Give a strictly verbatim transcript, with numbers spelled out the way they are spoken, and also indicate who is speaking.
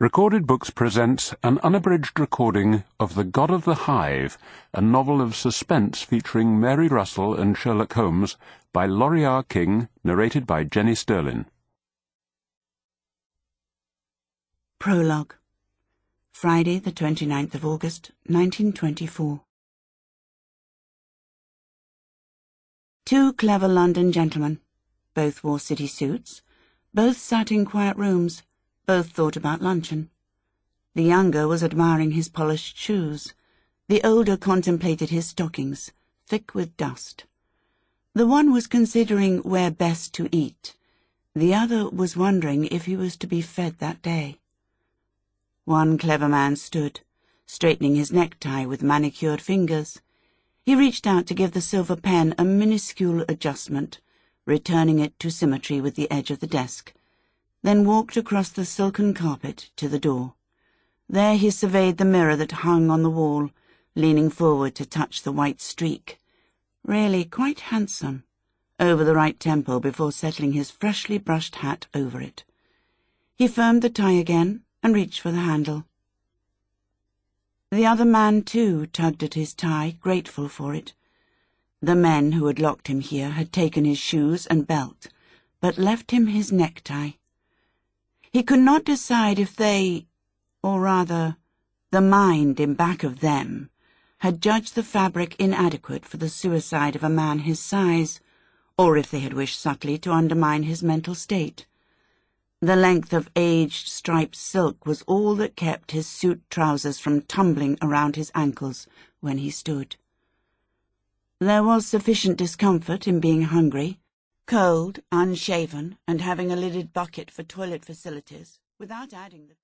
Speaker 1: Recorded Books presents an unabridged recording of The God of the Hive, a novel of suspense featuring Mary Russell and Sherlock Holmes by Laurie R. King, narrated by Jenny Sterlin.
Speaker 2: Prologue. Friday, the twenty-ninth of August, nineteen twenty-four. Two clever London gentlemen. Both wore city suits. Both sat in quiet rooms. Both thought about luncheon. The younger was admiring his polished shoes. The older contemplated his stockings, thick with dust. The one was considering where best to eat. The other was wondering if he was to be fed that day. One clever man stood, straightening his necktie with manicured fingers. He reached out to give the silver pen a minuscule adjustment, returning it to symmetry with the edge of the desk, then walked across the silken carpet to the door. There he surveyed the mirror that hung on the wall, leaning forward to touch the white streak, really quite handsome, over the right temple before settling his freshly brushed hat over it. He firmed the tie again and reached for the handle. The other man, too, tugged at his tie, grateful for it. The men who had locked him here had taken his shoes and belt, but left him his necktie. He could not decide if they, or rather, the mind in back of them, had judged the fabric inadequate for the suicide of a man his size, or if they had wished subtly to undermine his mental state. The length of aged striped silk was all that kept his suit trousers from tumbling around his ankles when he stood. There was sufficient discomfort in being hungry, cold, unshaven, and having a lidded bucket for toilet facilities, without adding the